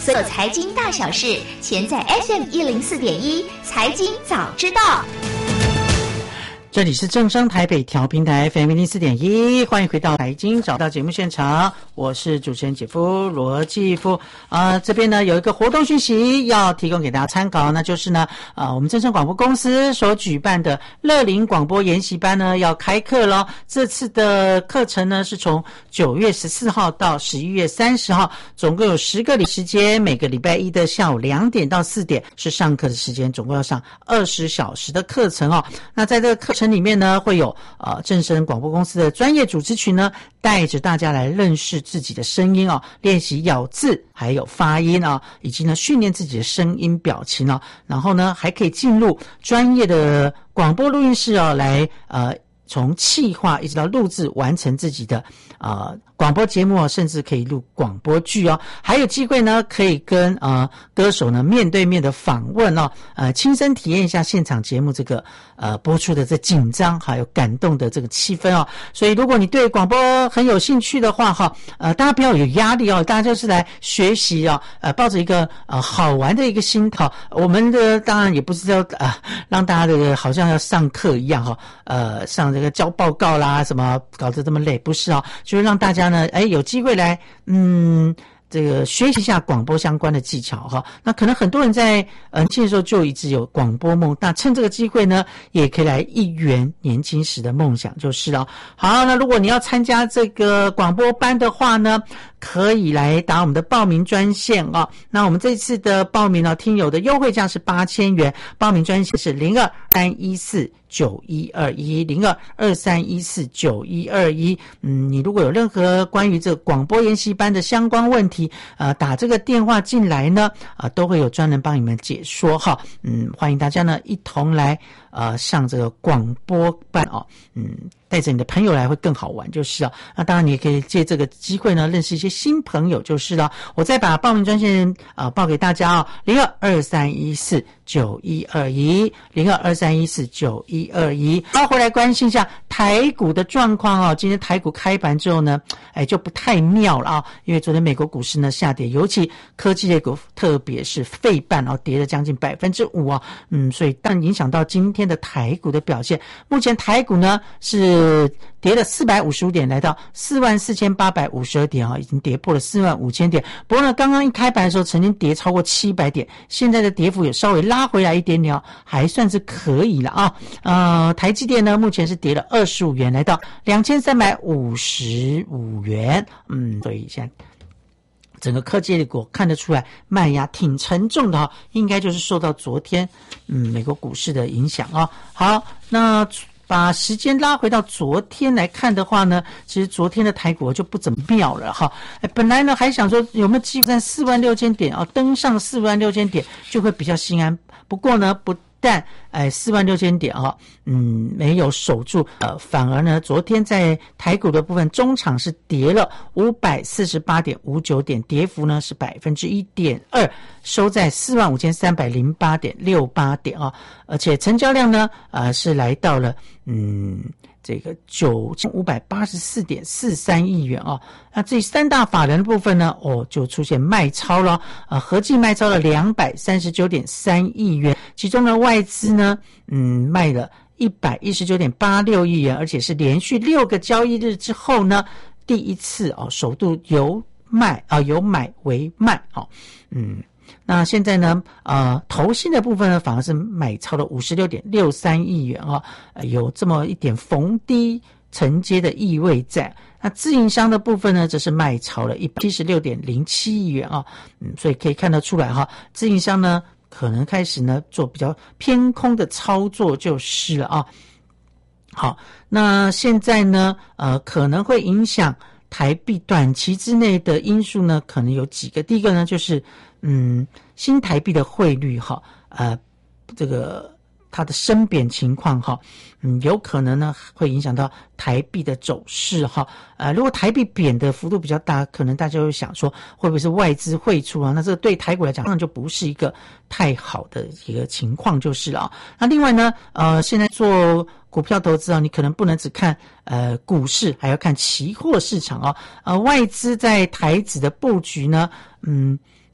所有财经大小事，全在 F M 一零四点一财经早知道。 这里是正声台北调频台 F M 一零四点一，欢迎回到财经找到节目现场，我是主持人姐夫罗继夫啊、呃。这边呢有一个活动讯息要提供给大家参考，那就是呢啊、呃、我们正声广播公司所举办的乐龄广播研习班呢要开课了。这次的课程呢是从九月十四号到十一月三十号，总共有十个礼时间，每个礼拜一的下午两点到四点是上课的时间，总共要上二十小时的课程哦。那在这个课程里面呢，会有呃正声广播公司的专业主持群呢，带着大家来认识自己的声音哦，练习咬字，还有发音啊，以及呢训练自己的声音表情啊，然后呢还可以进入专业的广播录音室哦，来呃从企划一直到录制，完成自己的呃广播节目，甚至可以录广播剧哦，还有机会呢可以跟呃歌手呢面对面的访问哦，呃亲身体验一下现场节目这个呃播出的这紧张还有感动的这个气氛哦。所以如果你对广播很有兴趣的话哈，呃大家不要有压力哦，大家就是来学习哦，呃抱着一个呃好玩的一个心态。我们的当然也不是要呃让大家这个好像要上课一样哈，呃上这个交报告啦什么搞得这么累，不是哦，就是让大家呢哎有机会来嗯这个学习一下广播相关的技巧哈。那可能很多人在呃年轻的时候就一直有广播梦，那趁这个机会呢也可以来一圆年轻时的梦想就是了。好，那如果你要参加这个广播班的话呢，可以来打我们的报名专线啊、哦。那我们这次的报名呢，听友的优惠价是八千元，报名专线是零二三一四九一二一零二二三一四九一二一。嗯，你如果有任何关于这个广播研习班的相关问题，呃，打这个电话进来呢，啊、呃，都会有专人帮你们解说哈。嗯，欢迎大家呢一同来呃上这个广播班哦。嗯，带着你的朋友来会更好玩就是了。那当然你也可以借这个机会呢认识一些新朋友就是了。我再把报名专线啊、呃、报给大家哦，零二二三一四九一二一零二二三一四九一二一。好，回来关心一下台股的状况哦。今天台股开盘之后呢，哎就不太妙了啊、哦，因为昨天美国股市呢下跌，尤其科技类股，特别是费半哦，跌了将近百分之五啊，嗯，所以但影响到今天的台股的表现。目前台股呢是跌了四百五十五点，来到四万四千八百五十二点啊，已经跌破了四万五千点。不过呢，刚刚一开盘的时候曾经跌超过七百点，现在的跌幅也稍微拉回来一点点，还算是可以了啊。呃，台积电呢目前是跌了二十五元，来到两千三百五十五元。嗯，所以现在整个科技类股看得出来卖压挺沉重的哈，应该就是受到昨天嗯美国股市的影响啊。好，那把时间拉回到昨天来看的话呢，其实昨天的台股就不怎么妙了哈。本来呢还想说有没有机会在四万六千点啊，登上四万六千点就会比较心安。不过呢不但哎四万六千点啊，嗯没有守住，呃反而呢昨天在台股的部分中场是跌了五百四十八点五九点，跌幅呢是百分之一点二，收在四万五千三百零八点六八点啊，而且成交量呢呃是来到了嗯这个九千五百八十四点四三亿元啊。那这三大法人的部分呢，哦就出现卖超了，呃合计卖超了两百三十九点三亿元，其中呢外资呢嗯卖了一百一十九点八六亿元，而且是连续六个交易日之后呢第一次哦首度由卖啊、呃、由买为卖哦。嗯那现在呢呃投信的部分呢反而是买超了五十六点六三亿元啊、呃，有这么一点逢低承接的意味在。那自营商的部分呢则是卖超了一百七十六点零七亿元啊，嗯所以可以看得出来哈，自营商呢可能开始呢做比较偏空的操作就是了啊。好，那现在呢呃可能会影响台币短期之内的因素呢可能有几个。第一个呢就是嗯新台币的汇率哈，呃这个它的升贬情况哈，嗯有可能呢会影响到台币的走势哈。呃如果台币贬的幅度比较大，可能大家会想说会不会是外资汇出啊，那这个对台股来讲那就不是一个太好的一个情况就是了啊。那另外呢呃现在做股票投资啊，你可能不能只看呃股市，还要看期货市场啊。呃外资在台指的布局呢嗯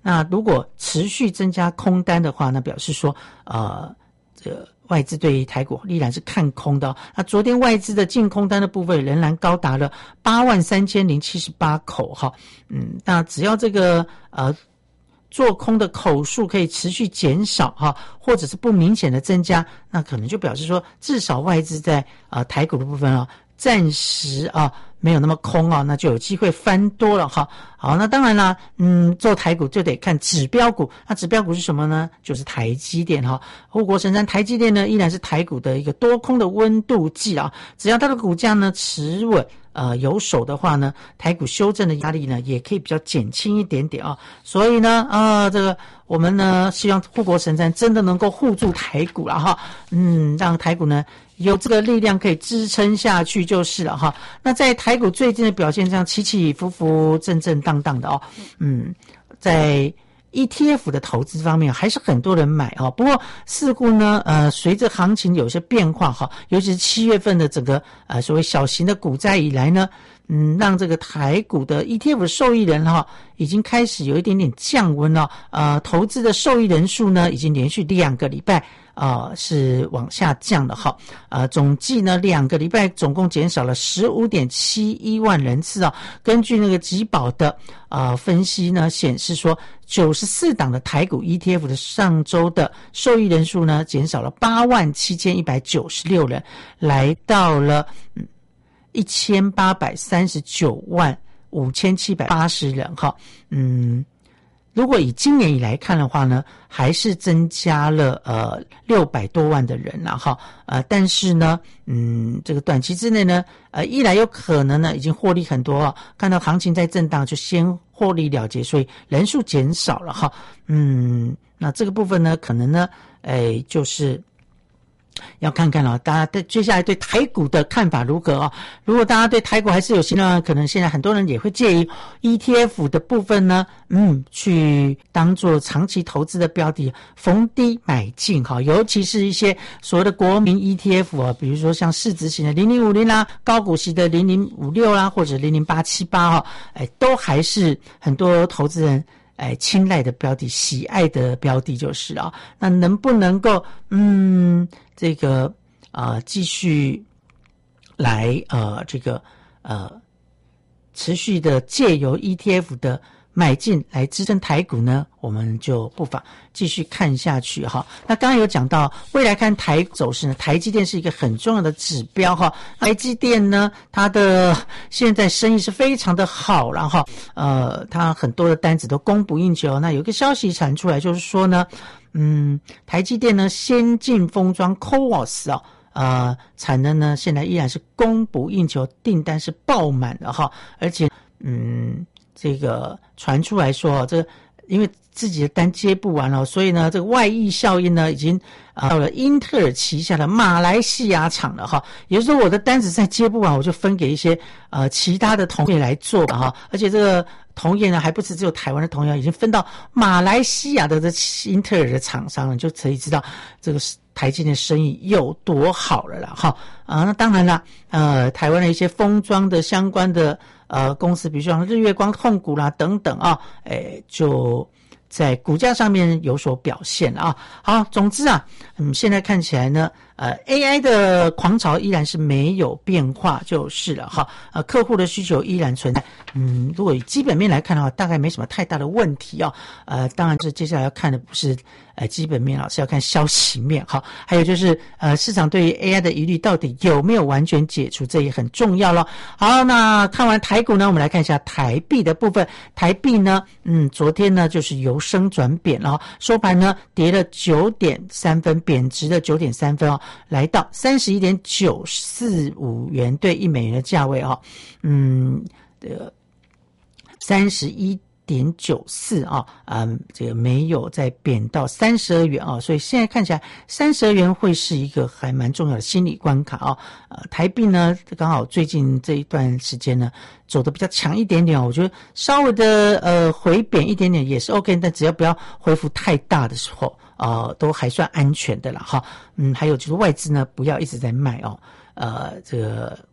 那如果持续增加空单的话，那表示说呃这个外资对于台股依然是看空的、哦。那昨天外资的净空单的部分仍然高达了八万三千零七十八口哈。嗯，那只要这个呃做空的口数可以持续减少哈，或者是不明显的增加，那可能就表示说至少外资在呃台股的部分啊，暂时啊没有那么空啊，那就有机会翻多了哈。好，那当然啦，嗯，做台股就得看指标股。那指标股是什么呢？就是台积电哈。护国神山台积电呢，依然是台股的一个多空的温度计啊。只要它的股价呢持稳，呃，有手的话呢，台股修正的压力呢也可以比较减轻一点点啊。所以呢，啊，这个我们呢希望护国神山真的能够护住台股了哈。嗯，让台股呢有这个力量可以支撑下去就是了哈。那在台股最近的表现这样起起伏伏、震震荡荡的哦，嗯，在 E T F 的投资方面还是很多人买哦，不过似乎呢，呃，随着行情有些变化哈，尤其是七月份的整个呃所谓小型的股灾以来呢，嗯，让这个台股的 E T F 的受益人哈，已经开始有一点点降温了，呃，投资的受益人数呢，已经连续两个礼拜。啊、呃，是往下降的哈，呃，总计呢两个礼拜总共减少了 十五点七一万人次啊。根据那个集保的呃分析呢，显示说九十四档的台股 E T F 的上周的受益人数呢减少了八万七千一百九十六人，来到了嗯一千八百三十九万五千七百八十人哈，嗯。如果以今年以来看的话呢，还是增加了呃六百多万的人啦哈，呃，但是呢，嗯，这个短期之内呢，呃，一来有可能呢已经获利很多啊，看到行情在震荡就先获利了结，所以人数减少了哈，嗯，那这个部分呢，可能呢，哎，就是。要看看啊，大家对接下来对台股的看法如何啊？如果大家对台股还是有心呢，可能现在很多人也会介意 E T F 的部分呢，嗯，去当做长期投资的标的，逢低买进哈。尤其是一些所谓的国民 E T F 啊，比如说像市值型的零零五零啦，高股息的零零五六啦，或者零零八七八哈，哎，都还是很多投资人。哎，青睐的标的，喜爱的标的就是啊，那能不能够嗯，这个啊、呃，继续来呃，这个呃，持续的借由 E T F 的买进来支撑台股呢？我们就不妨继续看下去哈。那刚刚有讲到未来看台走势呢，台积电是一个很重要的指标哈。台积电呢，它的现在生意是非常的好，然后呃，它很多的单子都供不应求。那有一个消息传出来，就是说呢，嗯，台积电呢，先进封装 C O A S 啊、哦，呃，产能呢现在依然是供不应求，订单是爆满的哈，而且嗯。这个传出来说，这个因为自己的单接不完了，所以呢，这个外溢效应呢，已经啊到了英特尔旗下的马来西亚厂了哈。也就是说，我的单子再接不完，我就分给一些呃其他的同业来做哈。而且这个同业呢，还不是只有台湾的同业，已经分到马来西亚的这英特尔的厂商了，就可以知道这个台积电的生意有多好了啦哈。啊，那当然啦，呃，台湾的一些封装的相关的。呃，公司比如说像日月光控股啦等等啊，诶，就在股价上面有所表现啊。好，总之啊，嗯，现在看起来呢，呃 ，A I 的狂潮依然是没有变化，就是了哈。呃，客户的需求依然存在。嗯，如果以基本面来看的话，大概没什么太大的问题啊。呃，当然是接下来要看的不是呃基本面了，是要看消息面哈。还有就是呃，市场对于 A I 的疑虑到底有没有完全解除，这也很重要了。好，那看完台股呢，我们来看一下台币的部分。台币呢，嗯，昨天呢就是由升转贬了，收盘呢跌了九点三分，贬值了九点三分哦，来到三十一点九四五元兑一美元的价位哦，嗯，这个三十一点九四啊，嗯，这个没有再贬到三十二元啊，所以现在看起来三十二元会是一个还蛮重要的心理关卡啊。呃，台币呢，刚好最近这一段时间呢走得比较强一点点，我觉得稍微的呃回贬一点点也是 OK， 但只要不要恢复太大的时候，呃，都还算安全的啦哈。嗯，还有就是外资呢，不要一直在卖哦，呃，这个。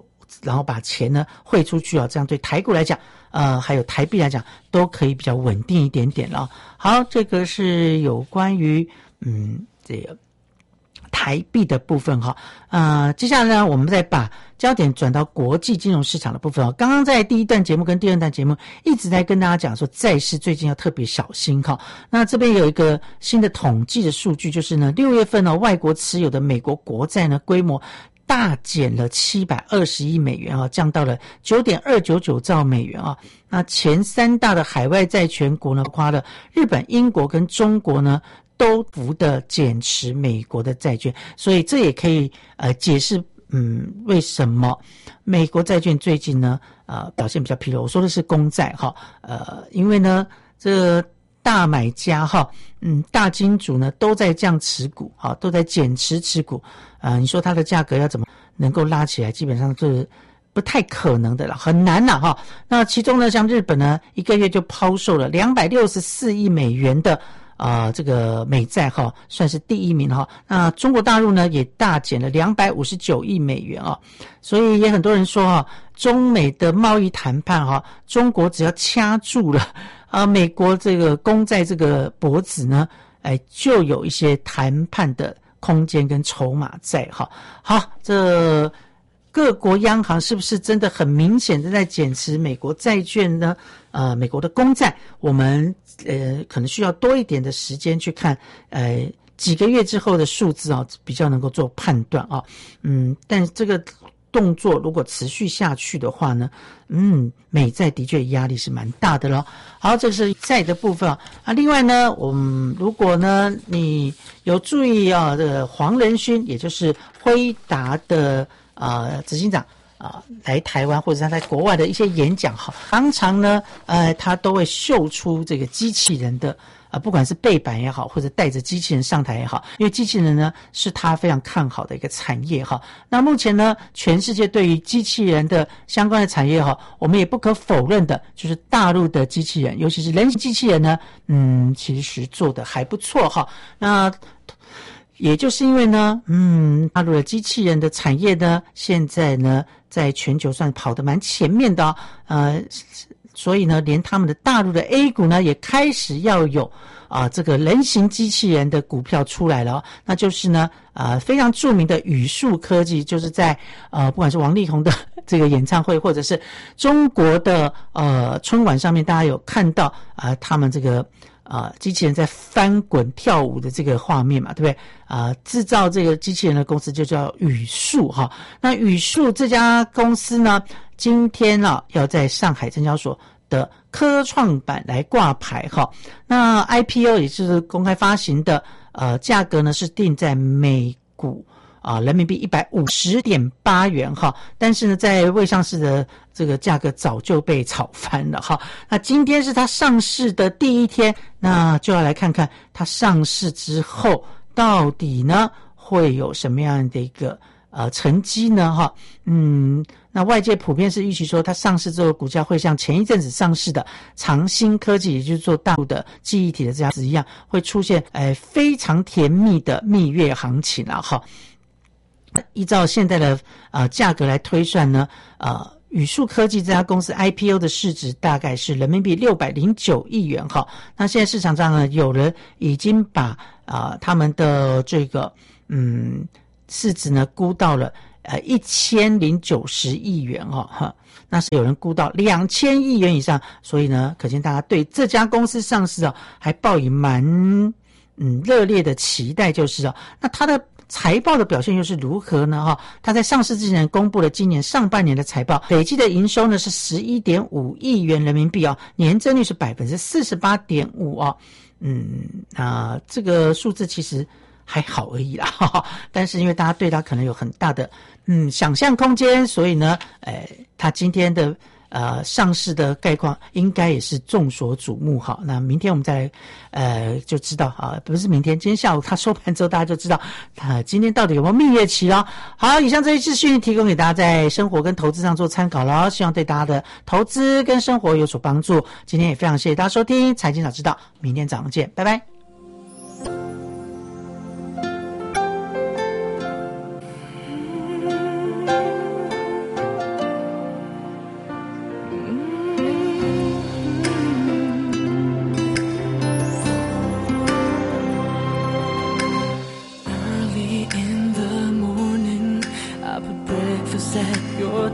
然后把钱呢汇出去啊，这样对台股来讲，呃，还有台币来讲，都可以比较稳定一点点了。好，这个是有关于嗯这个台币的部分哈。呃，接下来呢，我们再把焦点转到国际金融市场的部分哦。刚刚在第一段节目跟第二段节目一直在跟大家讲说，债市最近要特别小心哈。那这边有一个新的统计的数据，就是呢，六月份呢，外国持有的美国国债呢规模大减了七百二十亿美元啊，降到了 九点二九九兆美元啊。那前三大的海外债权国呢，包括了日本、英国跟中国呢，都幅的减持美国的债券，所以这也可以呃解释嗯为什么美国债券最近呢呃表现比较疲弱。我说的是公债哈，呃因为呢这个大买家哈，嗯大金主呢都在降持股哈，都在减持持股啊、呃，你说它的价格要怎么能够拉起来，基本上是不太可能的了，很难了哈。那其中呢，像日本呢，一个月就抛售了两百六十四亿美元的啊、呃，这个美债哈，算是第一名哈。那中国大陆呢，也大减了两百五十九亿美元啊。所以也很多人说哈，中美的贸易谈判哈，中国只要掐住了啊，美国这个公债这个脖子呢，哎，就有一些谈判的空间跟筹码在哈。好，这各国央行是不是真的很明显的在减持美国债券呢？呃，美国的公债，我们呃可能需要多一点的时间去看，呃几个月之后的数字啊，比较能够做判断啊。嗯，但这个动作如果持续下去的话呢，嗯，美债的确压力是蛮大的咯。好，这是债的部分啊。啊另外呢，我们如果呢你有注意啊，这个黄仁勋，也就是辉达的呃执行长啊、呃，来台湾或者他在国外的一些演讲哈，常常呢，呃，他都会秀出这个机器人的啊、呃，不管是背板也好，或者带着机器人上台也好，因为机器人呢是他非常看好的一个产业哈。那目前呢，全世界对于机器人的相关的产业哈，我们也不可否认的，就是大陆的机器人，尤其是人形机器人呢，嗯，其实做的还不错哈。那也就是因为呢，嗯，大陆的机器人的产业呢，现在呢，在全球算跑得蛮前面的哦，呃，所以呢，连他们的大陆的 A 股呢，也开始要有啊、呃、这个人形机器人的股票出来了、哦，那就是呢，呃，非常著名的宇树科技，就是在呃，不管是王力宏的这个演唱会，或者是中国的呃春晚上面，大家有看到啊、呃，他们这个。啊、呃，机器人在翻滚跳舞的这个画面嘛，对不对？啊、呃，制造这个机器人的公司就叫宇树哈。那宇树这家公司呢，今天啊要在上海证交所的科创板来挂牌哈。那 I P O 也就是公开发行的，呃，价格呢是定在每股啊，人民币一百五十点八元哈，但是呢，在未上市的这个价格早就被炒翻了哈。那今天是它上市的第一天，那就要来看看它上市之后到底呢会有什么样的一个呃成绩呢哈。嗯，那外界普遍是预期说，它上市之后股价会像前一阵子上市的长兴科技，也就是做大陆的记忆体的这家子一样，会出现呃非常甜蜜的蜜月行情啊哈。依照现在的呃价格来推算呢，呃，宇树科技这家公司 I P O 的市值大概是人民币六百零九亿元哈。那现在市场上呢，有人已经把啊、呃、他们的这个嗯市值呢估到了呃一千零九十亿元哈哈。那是有人估到两千亿元以上，所以呢，可见大家对这家公司上市啊，还抱以蛮嗯热烈的期待，就是啊，那它的财报的表现又是如何呢？哈，它在上市之前公布了今年上半年的财报，累计的营收呢是 十一点五亿元人民币哦，年增率是 百分之四十八点五 哦。嗯，那、呃、这个数字其实还好而已啦，哈哈，但是因为大家对它可能有很大的嗯想象空间，所以呢，呃，它今天的呃上市的概况应该也是众所瞩目哈。那明天我们再来呃就知道啊，不是明天，今天下午它收盘之后，大家就知道它、呃、今天到底有没有蜜月期了。好，以上这些资讯提供给大家在生活跟投资上做参考了，希望对大家的投资跟生活有所帮助。今天也非常谢谢大家收听财经早知道，明天早上见，拜拜。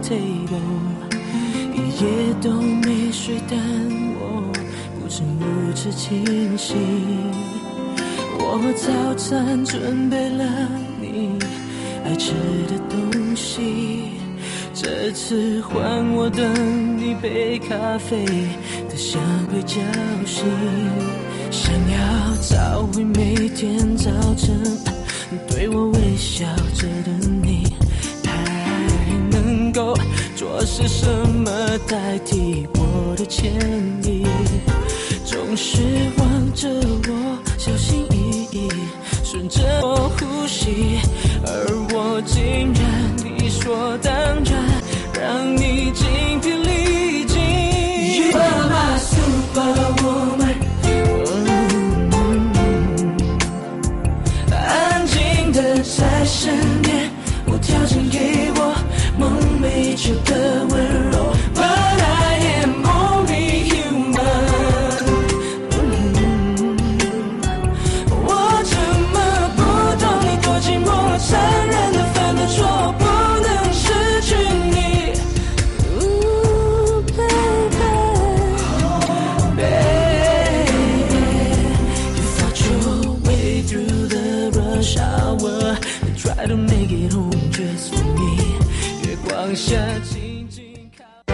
table， 一夜都没睡，但我不曾如此清醒。我早餐准备了你爱吃的东西，这次换我等一杯咖啡的香味叫醒，想要找回每天早晨对我微笑着的你，还能够做些什么代替我的歉意？总是望着我小心翼翼顺着我呼吸，而我竟然理所当然让你精疲力尽。 You are my superwoman， 安静的在身边，无条件给我梦寐以求的温柔。But I am only human， 我怎么不懂你多寂寞，残忍的犯的错，不能失去你。Ooh, baby, baby, you fought your way through the rush hour and try to make it home just for me。月光下静静靠。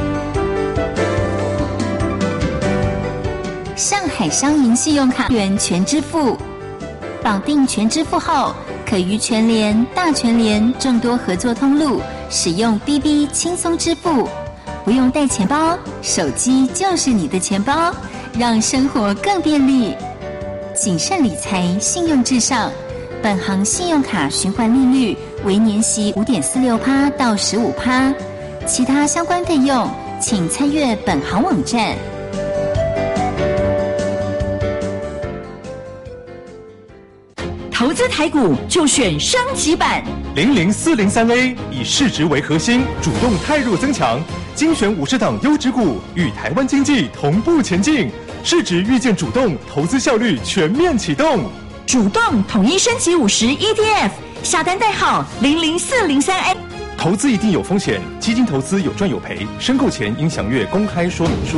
上海商银信用卡元全支付，绑定全支付后，可于全联、大全联众多合作通路使用 B B 轻松支付，不用带钱包，手机就是你的钱包，让生活更便利。谨慎理财，信用至上。本行信用卡循环利率为年息 百分之五点四六 到 百分之十五， 其他相关费用请参阅本行网站。 投资台股就选升级版零零四零三 A， 以市值为核心，主动汰弱增强，精选五十档优质股，与台湾经济同步前进。市值预见主动，投资效率全面启动。 主动统一升级五十 E T F， 下单代号零零四零三 A。 投资一定有风险，基金投资有赚有赔，申购前应详阅公开说明书。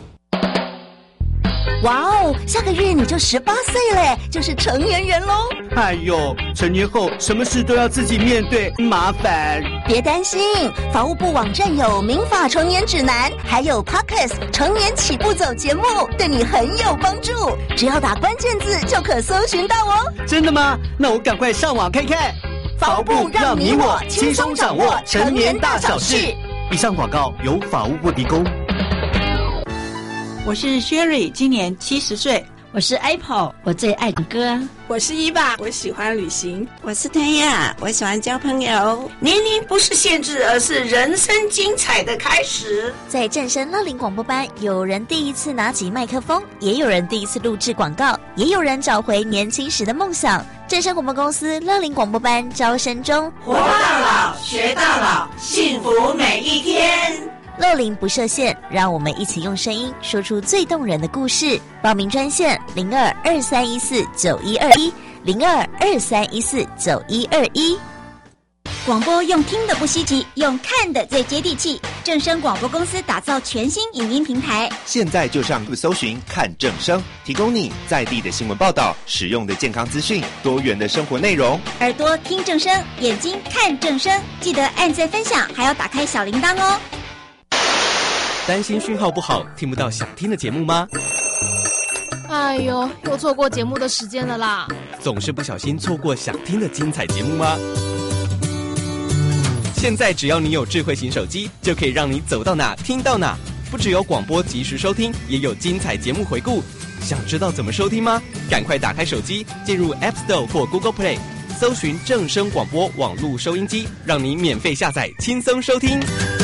哇哦，下个月你就十八岁了，就是成年人喽！ 哎呦，成年后什么事都要自己面对，麻烦。 别担心，法务部网站有民法成年指南，还有 Podcast 成年起步走节目，对你很有帮助。只要打关键字就可搜寻到哦。 真的吗？那我赶快上网看看。 法务部让你我轻松掌握成年大小事。 以上广告由法务部提供。 我是 Sherry， 今年七十岁。 我是 Apple， 我最爱唱歌。 我是伊爸，我喜欢旅行。 我是天亚，我喜欢交朋友。 年龄不是限制，而是人生精彩的开始。 在正声乐龄广播班，有人第一次拿起麦克风，也有人第一次录制广告，也有人找回年轻时的梦想。正声广播公司乐龄广播班招生中， 活到老，学到老，幸福每一天。 乐龄不设限，让我们一起用声音说出最动人的故事。报名专线零二二三一四九一二一零二二三一四九一二一。 广播用听的不稀奇，用看的最接地气。正声广播公司打造全新影音平台， 现在就上搜寻看正声，提供你在地的新闻报道、实用的健康资讯、多元的生活内容。 耳朵听正声，眼睛看正声，记得按赞分享，还要打开小铃铛哦。 担心讯号不好，听不到想听的节目吗？ 哎呦，又错过节目的时间了啦！ 总是不小心错过想听的精彩节目吗？现在只要你有智慧型手机，就可以让你走到哪听到哪。不只有广播及时收听，也有精彩节目回顾。想知道怎么收听吗？赶快打开手机，进入 App Store 或 Google Play， 搜寻正声广播网络收音机，让你免费下载，轻松收听。